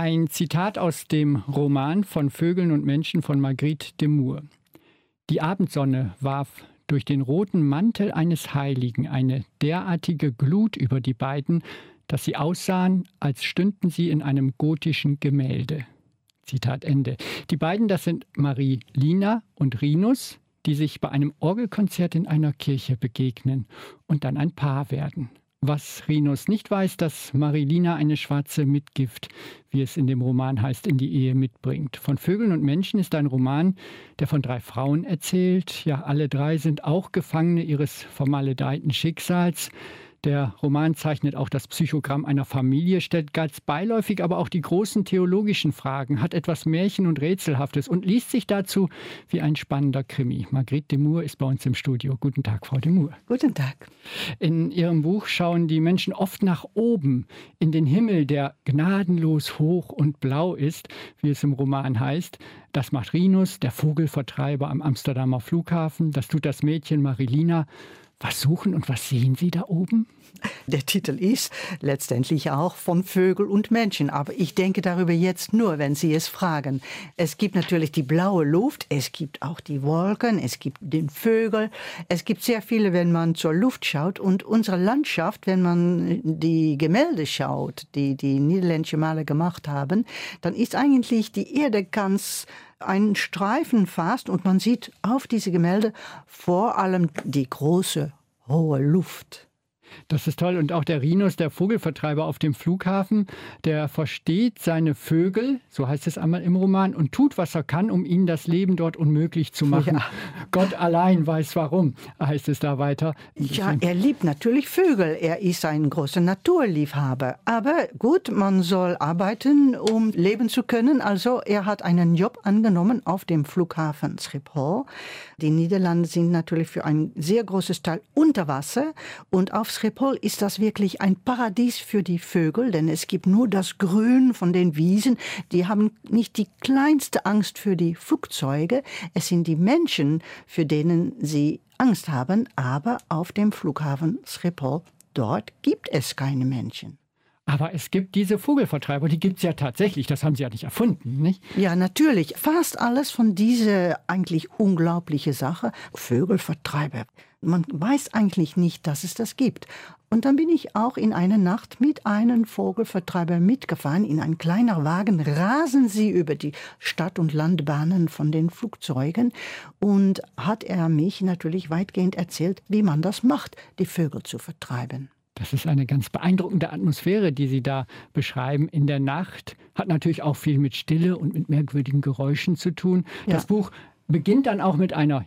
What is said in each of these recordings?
Ein Zitat aus dem Roman von Vögeln und Menschen von Marguerite de Moor. Die Abendsonne warf durch den roten Mantel eines Heiligen eine derartige Glut über die beiden, dass sie aussahen, als stünden sie in einem gotischen Gemälde. Zitat Ende. Die beiden, das sind Marilina und Rinus, die sich bei einem Orgelkonzert in einer Kirche begegnen und dann ein Paar werden. Was Rinus nicht weiß, dass Marilina eine schwarze Mitgift, wie es in dem Roman heißt, in die Ehe mitbringt. Von Vögeln und Menschen ist ein Roman, der von 3 Frauen erzählt. Ja, alle 3 sind auch Gefangene ihres vermaledeiten Schicksals. Der Roman zeichnet auch das Psychogramm einer Familie, stellt ganz beiläufig aber auch die großen theologischen Fragen, hat etwas Märchen- und Rätselhaftes und liest sich dazu wie ein spannender Krimi. Marguerite de Moor ist bei uns im Studio. Guten Tag, Frau de Moor. Guten Tag. In Ihrem Buch schauen die Menschen oft nach oben, in den Himmel, der gnadenlos hoch und blau ist, wie es im Roman heißt. Das macht Rinus, der Vogelvertreiber am Amsterdamer Flughafen. Das tut das Mädchen Marilina. Was suchen und was sehen Sie da oben? Der Titel ist letztendlich auch von Vögel und Menschen, aber ich denke darüber jetzt nur, wenn Sie es fragen. Es gibt natürlich die blaue Luft, es gibt auch die Wolken, es gibt den Vögel, es gibt sehr viele, wenn man zur Luft schaut. Und unsere Landschaft, wenn man die Gemälde schaut, die die niederländische Maler gemacht haben, dann ist eigentlich die Erde ganz ein Streifen fast und man sieht auf diese Gemälde vor allem die große, hohe Luft. Das ist toll. Und auch der Rinus, der Vogelvertreiber auf dem Flughafen, der versteht seine Vögel, so heißt es einmal im Roman, und tut, was er kann, um ihnen das Leben dort unmöglich zu machen. Ja. Gott allein weiß warum, heißt es da weiter. Ja, er liebt natürlich Vögel. Er ist ein großer Naturliebhaber. Aber gut, man soll arbeiten, um leben zu können. Also er hat einen Job angenommen auf dem Flughafen Schiphol. Die Niederlande sind natürlich für ein sehr großes Teil unter Wasser. Und auf Schiphol ist das wirklich ein Paradies für die Vögel, denn es gibt nur das Grün von den Wiesen. Die haben nicht die kleinste Angst für die Flugzeuge. Es sind die Menschen, für denen sie Angst haben. Aber auf dem Flughafen Schiphol, dort gibt es keine Menschen. Aber es gibt diese Vogelvertreiber, die gibt es ja tatsächlich, das haben Sie ja nicht erfunden, nicht? Ja, natürlich. Fast alles von dieser eigentlich unglaubliche Sache, Vogelvertreiber. Man weiß eigentlich nicht, dass es das gibt. Und dann bin ich auch in einer Nacht mit einem Vogelvertreiber mitgefahren. In ein kleiner Wagen rasen sie über die Stadt- und Landbahnen von den Flugzeugen. Und hat er mich natürlich weitgehend erzählt, wie man das macht, die Vögel zu vertreiben. Das ist eine ganz beeindruckende Atmosphäre, die Sie da beschreiben in der Nacht. Hat natürlich auch viel mit Stille und mit merkwürdigen Geräuschen zu tun. Ja. Das Buch beginnt dann auch mit einer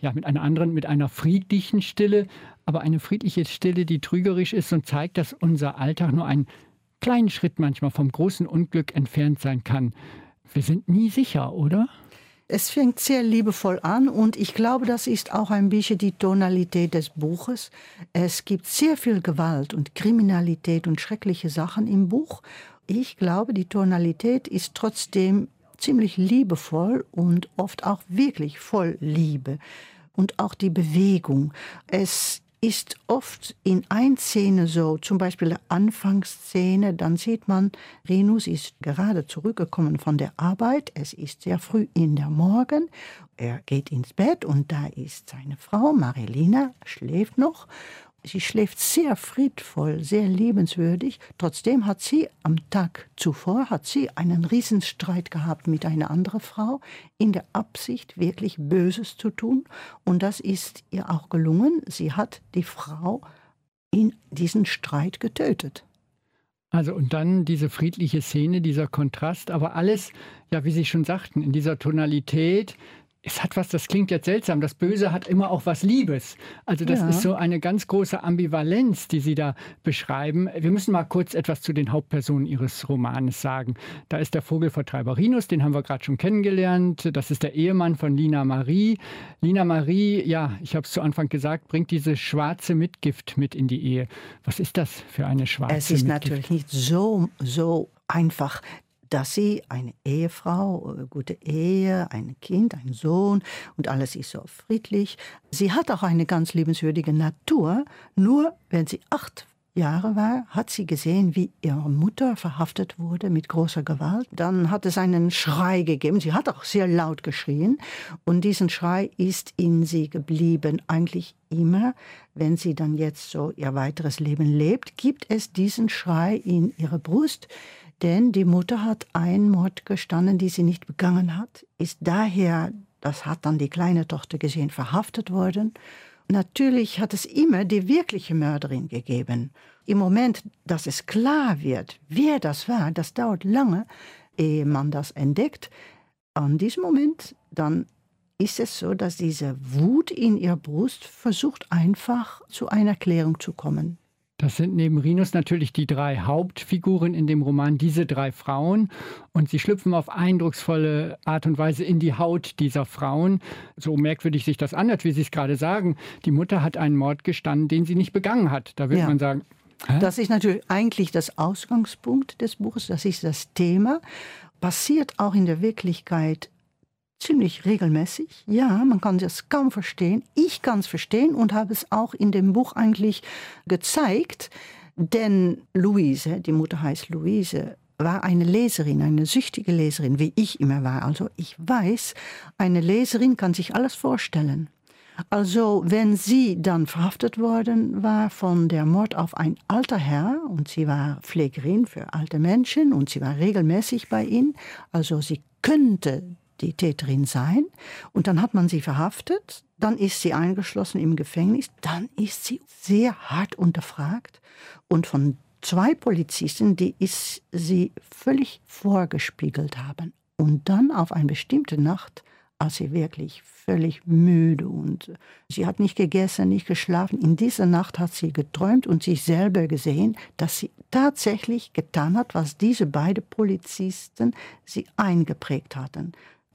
friedlichen Stille, aber eine friedliche Stille, die trügerisch ist und zeigt, dass unser Alltag nur einen kleinen Schritt manchmal vom großen Unglück entfernt sein kann. Wir sind nie sicher, oder? Es fängt sehr liebevoll an und ich glaube, das ist auch ein bisschen die Tonalität des Buches. Es gibt sehr viel Gewalt und Kriminalität und schreckliche Sachen im Buch. Ich glaube, die Tonalität ist trotzdem ziemlich liebevoll und oft auch wirklich voll Liebe. Und auch die Bewegung. Es ist oft in einer Szene so, zum Beispiel der Anfangsszene, dann sieht man, Rinus ist gerade zurückgekommen von der Arbeit, es ist sehr früh in der Morgen, er geht ins Bett und da ist seine Frau, Marilina, schläft noch. Sie schläft sehr friedvoll, sehr liebenswürdig. Trotzdem hat sie am Tag zuvor einen Riesenstreit gehabt mit einer anderen Frau in der Absicht, wirklich Böses zu tun. Und das ist ihr auch gelungen. Sie hat die Frau in diesen Streit getötet. Also und dann diese friedliche Szene, dieser Kontrast, aber alles, ja, wie Sie schon sagten, in dieser Tonalität. Es hat was, das klingt jetzt seltsam, das Böse hat immer auch was Liebes. Also das ist so eine ganz große Ambivalenz, die Sie da beschreiben. Wir müssen mal kurz etwas zu den Hauptpersonen Ihres Romanes sagen. Da ist der Vogelvertreiber Rinus, den haben wir gerade schon kennengelernt. Das ist der Ehemann von Lina Marie. Lina Marie, ja, ich habe es zu Anfang gesagt, bringt diese schwarze Mitgift mit in die Ehe. Was ist das für eine schwarze Mitgift? Es ist natürlich nicht so einfach, dass sie eine Ehefrau, gute Ehe, ein Kind, ein Sohn und alles ist so friedlich. Sie hat auch eine ganz liebenswürdige Natur, nur wenn sie 8 Jahre war, hat sie gesehen, wie ihre Mutter verhaftet wurde mit großer Gewalt. Dann hat es einen Schrei gegeben. Sie hat auch sehr laut geschrien. Und diesen Schrei ist in sie geblieben. Eigentlich immer, wenn sie dann jetzt so ihr weiteres Leben lebt, gibt es diesen Schrei in ihrer Brust. Denn die Mutter hat einen Mord gestanden, die sie nicht begangen hat. Ist daher, das hat dann die kleine Tochter gesehen, verhaftet worden. Natürlich hat es immer die wirkliche Mörderin gegeben. Im Moment, dass es klar wird, wer das war, das dauert lange, ehe man das entdeckt. An diesem Moment, dann ist es so, dass diese Wut in ihrer Brust versucht einfach zu einer Erklärung zu kommen. Das sind neben Rinus natürlich die 3 Hauptfiguren in dem Roman, diese 3 Frauen. Und sie schlüpfen auf eindrucksvolle Art und Weise in die Haut dieser Frauen. So merkwürdig sich das anhört, wie Sie es gerade sagen. Die Mutter hat einen Mord gestanden, den sie nicht begangen hat. Da wird man sagen, hä? Das ist natürlich eigentlich das Ausgangspunkt des Buches, das ist das Thema. Passiert auch in der Wirklichkeit ziemlich regelmäßig. Ja, man kann das kaum verstehen. Ich kann es verstehen und habe es auch in dem Buch eigentlich gezeigt. Denn Luise, die Mutter heißt Luise, war eine Leserin, eine süchtige Leserin, wie ich immer war. Also ich weiß, eine Leserin kann sich alles vorstellen. Also wenn sie dann verhaftet worden war von der Mord auf ein alter Herr und sie war Pflegerin für alte Menschen und sie war regelmäßig bei ihnen, also sie könnte die Täterin sein. Und dann hat man sie verhaftet, dann ist sie eingeschlossen im Gefängnis, dann ist sie sehr hart unterfragt. Und von 2 Polizisten, die sie völlig vorgespiegelt haben. Und dann auf eine bestimmte Nacht, als sie wirklich völlig müde und sie hat nicht gegessen, nicht geschlafen. In dieser Nacht hat sie geträumt und sich selber gesehen, dass sie tatsächlich getan hat, was diese beiden Polizisten sie eingeprägt hatten,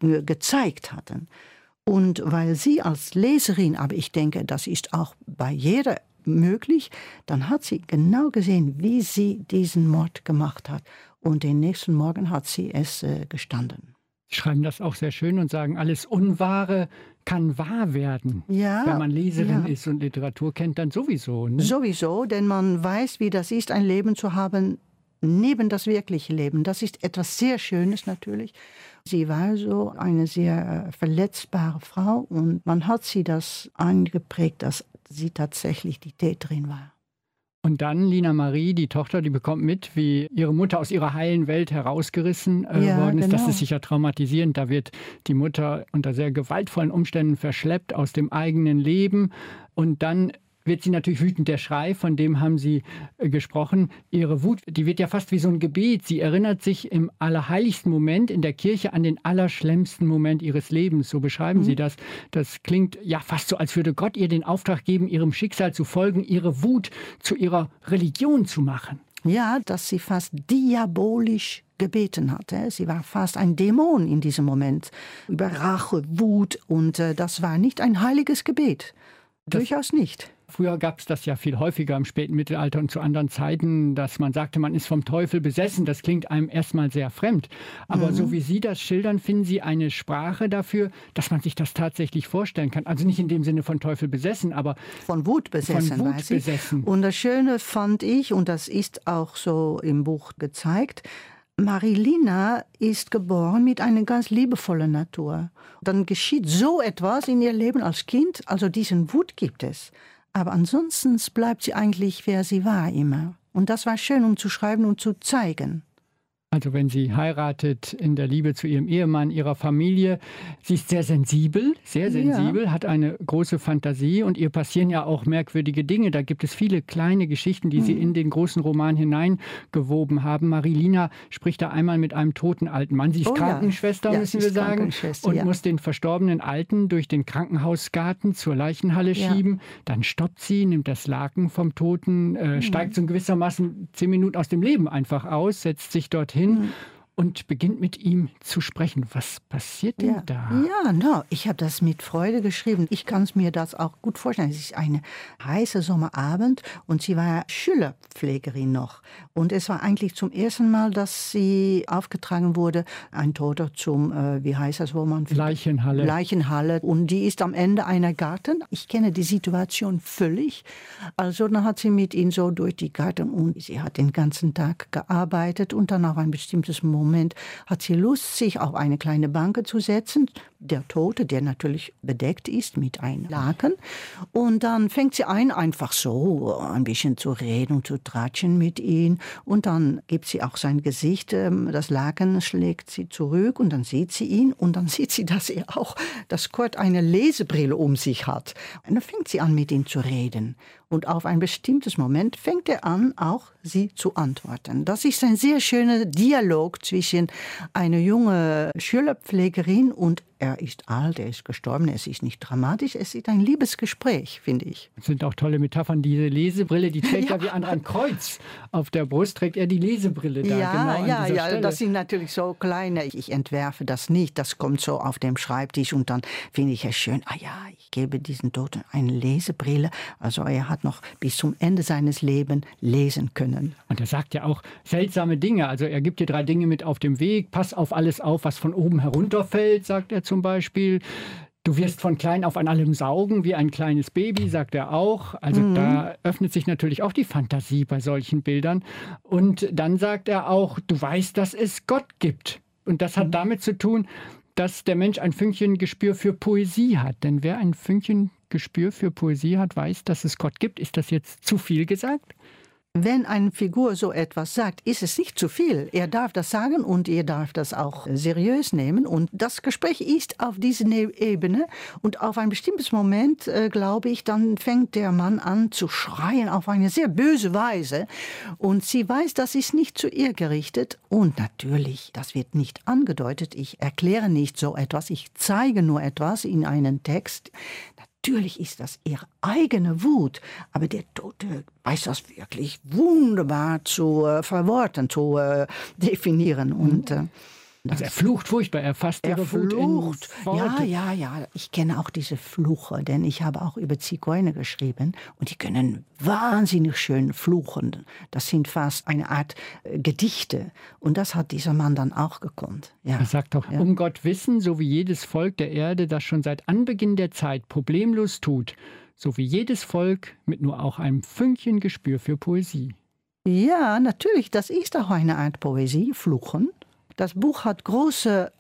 gezeigt hatten. Und weil sie als Leserin, aber ich denke, das ist auch bei jeder möglich, dann hat sie genau gesehen, wie sie diesen Mord gemacht hat. Und den nächsten Morgen hat sie es gestanden. Sie schreiben das auch sehr schön und sagen, alles Unwahre kann wahr werden. Ja, wenn man Leserin ist und Literatur kennt, dann sowieso. Ne? Sowieso, denn man weiß, wie das ist, ein Leben zu haben neben das wirkliche Leben. Das ist etwas sehr Schönes natürlich. Sie war so eine sehr verletzbare Frau und man hat sie das eingeprägt, dass sie tatsächlich die Täterin war. Und dann Lina Marie, die Tochter, die bekommt mit, wie ihre Mutter aus ihrer heilen Welt herausgerissen worden ist. Genau. Das ist sicher traumatisierend. Da wird die Mutter unter sehr gewaltvollen Umständen verschleppt aus dem eigenen Leben. Und dann wird sie natürlich wütend. Der Schrei, von dem haben Sie gesprochen. Ihre Wut, die wird ja fast wie so ein Gebet. Sie erinnert sich im allerheiligsten Moment in der Kirche an den allerschlimmsten Moment ihres Lebens. So beschreiben Sie das. Das klingt ja fast so, als würde Gott ihr den Auftrag geben, ihrem Schicksal zu folgen, ihre Wut zu ihrer Religion zu machen. Ja, dass sie fast diabolisch gebeten hatte. Sie war fast ein Dämon in diesem Moment. Über Rache, Wut und das war nicht ein heiliges Gebet. Durchaus nicht. Früher gab es das ja viel häufiger im späten Mittelalter und zu anderen Zeiten, dass man sagte, man ist vom Teufel besessen. Das klingt einem erstmal sehr fremd. Aber so wie Sie das schildern, finden Sie eine Sprache dafür, dass man sich das tatsächlich vorstellen kann. Also nicht in dem Sinne von Teufel besessen, aber von Wut besessen. Von Wut besessen. Und das Schöne fand ich, und das ist auch so im Buch gezeigt, Marilina ist geboren mit einer ganz liebevollen Natur. Dann geschieht so etwas in ihr Leben als Kind, also diesen Wut gibt es. Aber ansonsten bleibt sie eigentlich, wer sie war immer. Und das war schön, um zu schreiben und zu zeigen. Also wenn sie heiratet in der Liebe zu ihrem Ehemann, ihrer Familie. Sie ist sehr sensibel, hat eine große Fantasie und ihr passieren ja auch merkwürdige Dinge. Da gibt es viele kleine Geschichten, die sie in den großen Roman hineingewoben haben. Marilina spricht da einmal mit einem toten alten Mann. Sie ist Krankenschwester, müssen wir sagen, und muss den verstorbenen Alten durch den Krankenhausgarten zur Leichenhalle schieben. Dann stoppt sie, nimmt das Laken vom Toten, steigt so gewissermaßen 10 Minuten aus dem Leben einfach aus, setzt sich dorthin und beginnt mit ihm zu sprechen. Was passiert denn da? Ja, no, ich habe das mit Freude geschrieben. Ich kann es mir das auch gut vorstellen. Es ist ein heißer Sommerabend und sie war Schülerpflegerin noch. Und es war eigentlich zum ersten Mal, dass sie aufgetragen wurde, ein Toter zum, wie heißt das, wo man... Leichenhalle. Leichenhalle. Und die ist am Ende einer Garten. Ich kenne die Situation völlig. Also dann hat sie mit ihm so durch die Garten und sie hat den ganzen Tag gearbeitet und dann auf ein bestimmtes Moment hat sie Lust, sich auf eine kleine Bank zu setzen. Der Tote, der natürlich bedeckt ist mit einem Laken. Und dann fängt sie an, einfach so ein bisschen zu reden und zu tratschen mit ihm. Und dann gibt sie auch sein Gesicht, das Laken schlägt sie zurück und dann sieht sie ihn. Und dann sieht sie, dass er auch, dass Kurt eine Lesebrille um sich hat. Und dann fängt sie an, mit ihm zu reden. Und auf ein bestimmtes Moment fängt er an, auch sie zu antworten. Das ist ein sehr schöner Dialog zwischen einer jungen Schülerpflegerin und er ist alt, er ist gestorben, es ist nicht dramatisch, es ist ein Liebesgespräch, finde ich. Das sind auch tolle Metaphern. Diese Lesebrille, die trägt er wie ein Kreuz. Auf der Brust trägt er die Lesebrille da. Ja, genau an dieser Stelle. Das sind natürlich so kleine, ich entwerfe das nicht, das kommt so auf dem Schreibtisch und dann finde ich es schön, ich gebe diesen Toten eine Lesebrille, also er hat noch bis zum Ende seines Lebens lesen können. Und er sagt ja auch seltsame Dinge, also er gibt dir 3 Dinge mit auf dem Weg, pass auf alles auf, was von oben herunterfällt, sagt er zum Beispiel. Du wirst von klein auf an allem saugen, wie ein kleines Baby, sagt er auch. Also da öffnet sich natürlich auch die Fantasie bei solchen Bildern. Und dann sagt er auch, du weißt, dass es Gott gibt. Und das hat damit zu tun, dass der Mensch ein Fünkchen Gespür für Poesie hat. Denn wer ein Fünkchen Gespür für Poesie hat, weiß, dass es Gott gibt. Ist das jetzt zu viel gesagt? Wenn eine Figur so etwas sagt, ist es nicht zu viel. Er darf das sagen und er darf das auch seriös nehmen. Und das Gespräch ist auf dieser Ebene. Und auf ein bestimmtes Moment, glaube ich, dann fängt der Mann an zu schreien auf eine sehr böse Weise. Und sie weiß, das ist nicht zu ihr gerichtet. Und natürlich, das wird nicht angedeutet. Ich erkläre nicht so etwas. Ich zeige nur etwas in einem Text. Natürlich ist das ihre eigene Wut, aber der Tote weiß das wirklich wunderbar zu verworten, zu definieren. Und, also er flucht furchtbar, er fasst ihre Wut in Worte. Ja, ich kenne auch diese Fluche, denn ich habe auch über Zigeuner geschrieben und die können wahnsinnig schön fluchen. Das sind fast eine Art Gedichte und das hat dieser Mann dann auch gekonnt. Ja. Er sagt doch, um Gott wissen, so wie jedes Volk der Erde das schon seit Anbeginn der Zeit problemlos tut, so wie jedes Volk mit nur auch einem Fünkchen Gespür für Poesie. Ja, natürlich, das ist auch eine Art Poesie, Fluchen. Das Buch hat große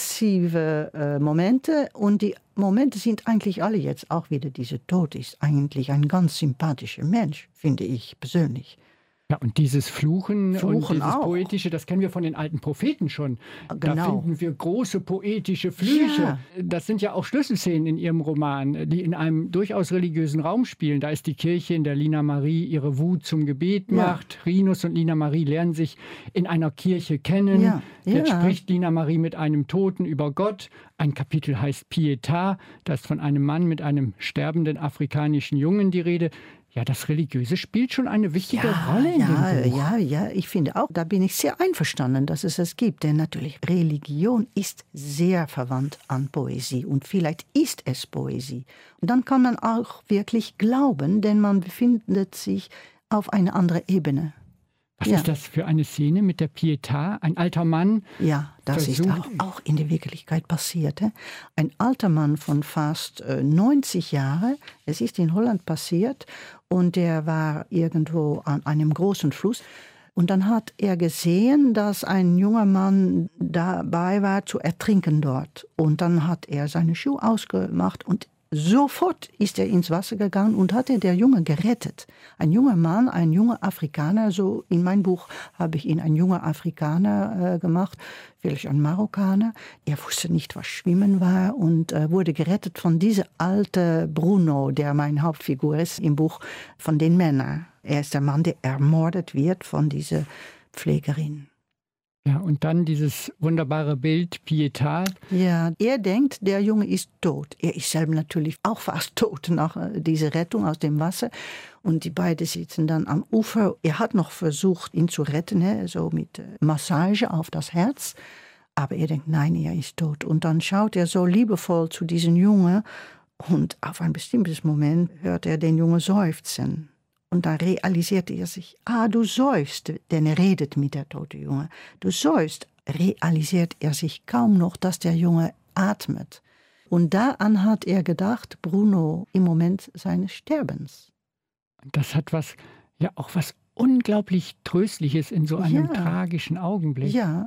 aggressive Momente und die Momente sind eigentlich alle jetzt auch wieder. Dieser Tod ist eigentlich ein ganz sympathischer Mensch, finde ich persönlich. Ja, und dieses Fluchen und dieses auch. Poetische, das kennen wir von den alten Propheten schon. Genau. Da finden wir große poetische Flüche. Ja. Das sind ja auch Schlüsselszenen in Ihrem Roman, die in einem durchaus religiösen Raum spielen. Da ist die Kirche, in der Lina Marie ihre Wut zum Gebet macht. Rinus und Lina Marie lernen sich in einer Kirche kennen. Ja. Jetzt spricht Lina Marie mit einem Toten über Gott. Ein Kapitel heißt Pietà. Da ist von einem Mann mit einem sterbenden afrikanischen Jungen die Rede. Ja, das Religiöse spielt schon eine wichtige Rolle in dem Buch. Ja, ich finde auch, da bin ich sehr einverstanden, dass es es gibt. Denn natürlich, Religion ist sehr verwandt an Poesie und vielleicht ist es Poesie. Und dann kann man auch wirklich glauben, denn man befindet sich auf einer anderen Ebene. Was ist das für eine Szene mit der Pietà? Ein alter Mann. Ja, das ist auch in der Wirklichkeit passiert. Ein alter Mann von fast 90 Jahren, es ist in Holland passiert und der war irgendwo an einem großen Fluss. Und dann hat er gesehen, dass ein junger Mann dabei war zu ertrinken dort. Und dann hat er seine Schuhe ausgemacht und sofort ist er ins Wasser gegangen und hat der Junge gerettet. Ein junger Mann, ein junger Afrikaner, so in meinem Buch habe ich ihn ein junger Afrikaner gemacht, vielleicht ein Marokkaner. Er wusste nicht, was Schwimmen war und wurde gerettet von diesem alten Bruno, der meine Hauptfigur ist im Buch, von den Männern. Er ist der Mann, der ermordet wird von dieser Pflegerin. Ja, und dann dieses wunderbare Bild, Pietà. Ja, er denkt, der Junge ist tot. Er ist selber natürlich auch fast tot nach dieser Rettung aus dem Wasser. Und die beiden sitzen dann am Ufer. Er hat noch versucht, ihn zu retten, so mit Massage auf das Herz. Aber er denkt, nein, er ist tot. Und dann schaut er so liebevoll zu diesem Jungen. Und auf ein bestimmtes Moment hört er den Jungen seufzen. Und dann realisiert er sich, du seufzt, denn er redet mit der toten Junge. Du seufzt, realisiert er sich kaum noch, dass der Junge atmet. Und daran hat er gedacht, Bruno, im Moment seines Sterbens. Das hat auch was unglaublich Tröstliches in so einem tragischen Augenblick. Ja,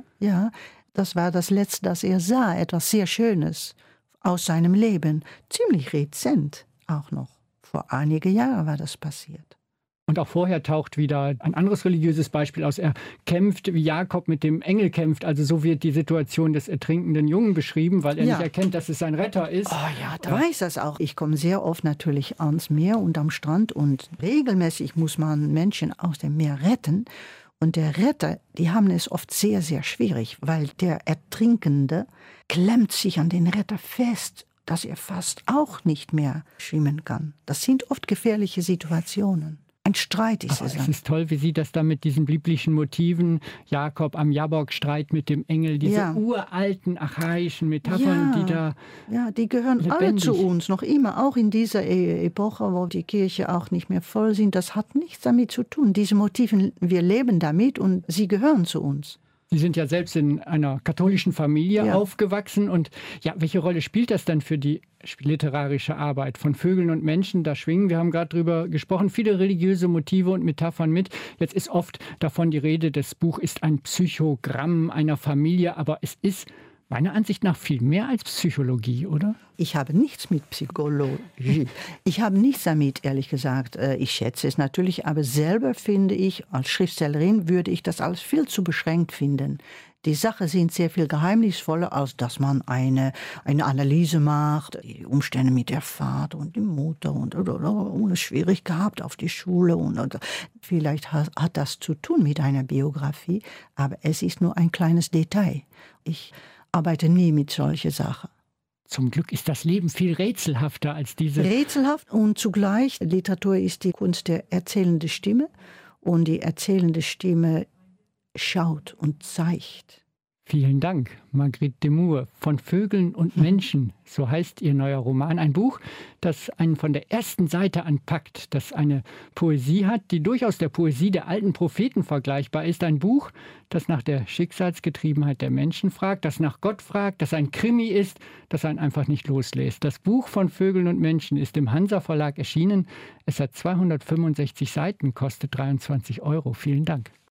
das war das Letzte, das er sah, etwas sehr Schönes aus seinem Leben. Ziemlich rezent auch noch. Vor einigen Jahren war das passiert. Und auch vorher taucht wieder ein anderes religiöses Beispiel aus. Er kämpft, wie Jakob mit dem Engel kämpft. Also so wird die Situation des ertrinkenden Jungen beschrieben, weil er nicht erkennt, dass es sein Retter ist. Da weiß das auch. Ich komme sehr oft natürlich ans Meer und am Strand und regelmäßig muss man Menschen aus dem Meer retten. Und der Retter, die haben es oft sehr, sehr schwierig, weil der Ertrinkende klemmt sich an den Retter fest, dass er fast auch nicht mehr schwimmen kann. Das sind oft gefährliche Situationen. Ein Streit ist es. Es ist toll, wie Sie das da mit diesen biblischen Motiven, Jakob am Jabok-Streit mit dem Engel, diese uralten archaischen Metaphern, die da die gehören alle zu uns, noch immer, auch in dieser Epoche, wo die Kirche auch nicht mehr voll sind. Das hat nichts damit zu tun. Diese Motive, wir leben damit und sie gehören zu uns. Sie sind ja selbst in einer katholischen Familie aufgewachsen. Und welche Rolle spielt das dann für die literarische Arbeit von Vögeln und Menschen? Da schwingen, wir haben gerade drüber gesprochen, viele religiöse Motive und Metaphern mit. Jetzt ist oft davon die Rede, das Buch ist ein Psychogramm einer Familie, aber es ist meiner Ansicht nach viel mehr als Psychologie, oder? Ich habe nichts mit Psychologie. Ich habe nichts damit, ehrlich gesagt. Ich schätze es natürlich, aber selber finde ich, als Schriftstellerin würde ich das alles viel zu beschränkt finden. Die Sachen sind sehr viel geheimnisvoller, als dass man eine Analyse macht, die Umstände mit der Vater und die Mutter und es schwierig gehabt auf die Schule. Und vielleicht hat das zu tun mit einer Biografie, aber es ist nur ein kleines Detail. Ich arbeite nie mit solchen Sachen. Zum Glück ist das Leben viel rätselhafter als diese. Rätselhaft und zugleich, Literatur ist die Kunst der erzählenden Stimme und die erzählende Stimme schaut und zeigt. Vielen Dank, Marguerite Demoure. Von Vögeln und Menschen, so heißt Ihr neuer Roman. Ein Buch, das einen von der ersten Seite an packt, das eine Poesie hat, die durchaus der Poesie der alten Propheten vergleichbar ist. Ein Buch, das nach der Schicksalsgetriebenheit der Menschen fragt, das nach Gott fragt, das ein Krimi ist, das einen einfach nicht loslässt. Das Buch von Vögeln und Menschen ist im Hansa Verlag erschienen. Es hat 265 Seiten, kostet 23 €. Vielen Dank.